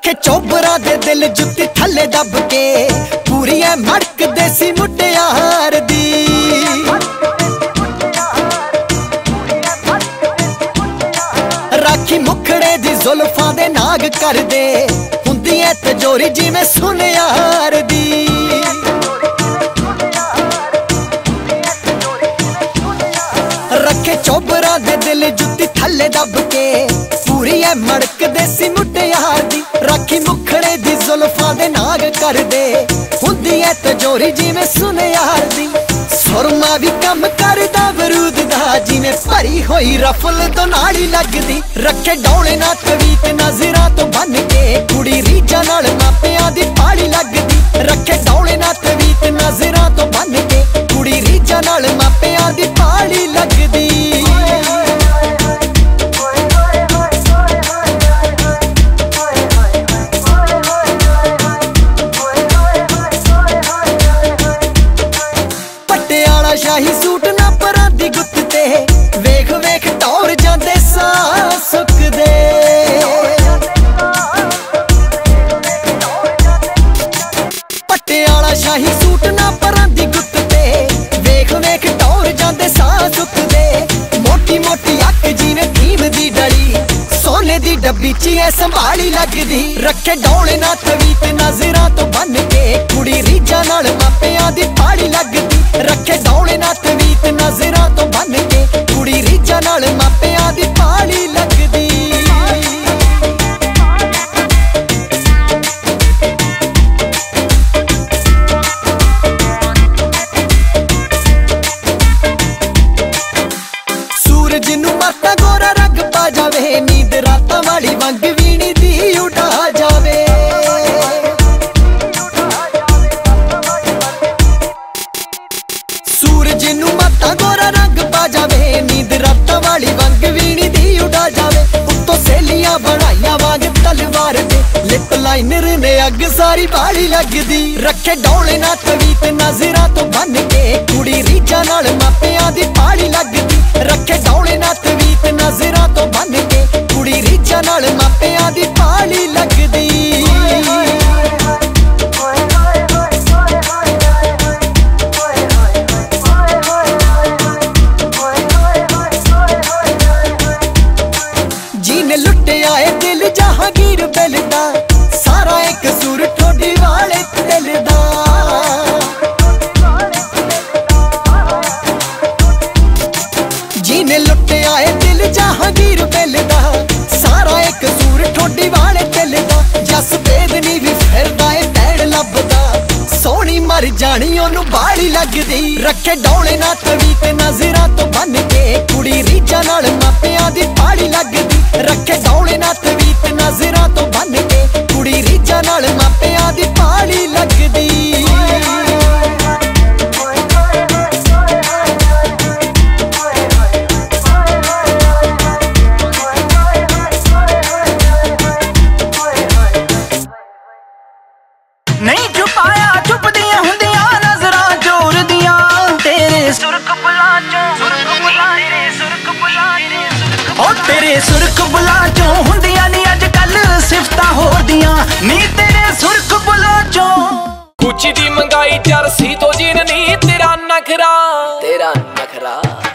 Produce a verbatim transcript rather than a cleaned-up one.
रखे चोबरा दे दिल जुत्ती थले दब के पूरी है मड़क देसी मुटियार दी। राखी मुखड़े दी जुल्फां दे नाग कर दे हुंदी ऐ तजोरी जिवें सुनियार दी। रखे चोबरा दे दिल जुत्ती थले दब के पूरी है मड़क देसी मुटियार दी। राखी मुखड़े दी जुल्फां दे नाग कर दे हुंदी ऐ तजोरी जिवें सुनियार दी। सुरमा भी कम करदा बरूद दा जिवें भरी होई रफल तो नाड़ी लगदी। रखे डौले ना तवीत नजरां तो बन के कुड़ी रीझां नाल मापियां दी पाड़ी लगदी। रखे डौले ना तवीत नजरां तो बन के कुड़ी रीझां नाल मापियां दी पाड़ी लगदी। शाही सूट ना परांदी गुत्त ते वेख वेख टौर जांदे साह सुकदे। पट्टे आला शाही सूट ना परांदी गुत्त ते वेख वेख टौर जांदे साह सुकदे। मोटी मोटी अख जिवें भीम दी डली सोने दी डब्बी च ऐ संभाली लगदी। रखे डौले ना तवीत नजरां तो बन के कुड़ी रीझां नाल मापियां दी पाड़ी लगदी। रखे डौले ना तवीत नजरां तो बन के कुड़ी रीझां नाल मापियां दी पाड़ी लगदी। सूरज नूं माता गोरा रंग पा जावे नींद रातां वाली वंग वीणी दी उठा जावे। सूरज नूं माता गोरा रंग पा जावे नींद रातां वाली वंग वीणी दी उड़ा जावे। उत्तों सहेलियां बनाइयां वांग तलवार दे लिप लाइनर ने अग सारी बाली लगदी। रखे डौले ना तवीत नजरां तो बन के कुड़ी रीझां नाल मापियां दी पाड़ी लगदी। रखे डौले ना तवीत नजरां तो बन के कुड़ी रीझां नाल मापियां दी पाड़ी लगदी। जहांगीर बेलदा सारा एक सुर ठोडी वाले दिल दा। जीने लुटे आए दिल जहांगीर बेलदा सारा एक सुर ठोडी वाले दिल दा। जस बेदनी भी फिरदा ए पैड़ लभदा सोहनी मर जानी ओनू बाड़ी लगदी। रखे डौले ना तवीत नजरां तो बन के कुड़ी रीझां नाल मापियां दी पाड़ी लगदी। रखे डौले ना तवीत नजरां तो बन के कुड़ी रीझां नाल मापियां दी पाड़ी लगदी। नहीं छुपाया छुपदियां हुंदियां नजरां जोर दियां तेरे सुरख बुला चों सुरख बुला तेरे सुरख बुला ओ तेरे सुरख बुला चों हुंदियां नी अज कल सिफतां होर दियां नी तेरे सुरख बुला चों। गुच्ची दी मंगाई जरसी तो जीन नी तेरा नखरा तेरा नखरा